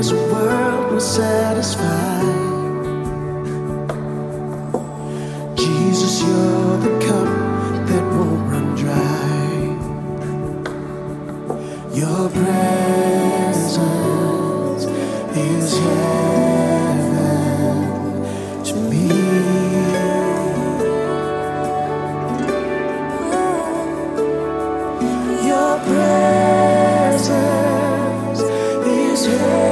this world will satisfy. Jesus, you're the cup that won't run dry. Your presence is heaven to me. Your presence is heaven.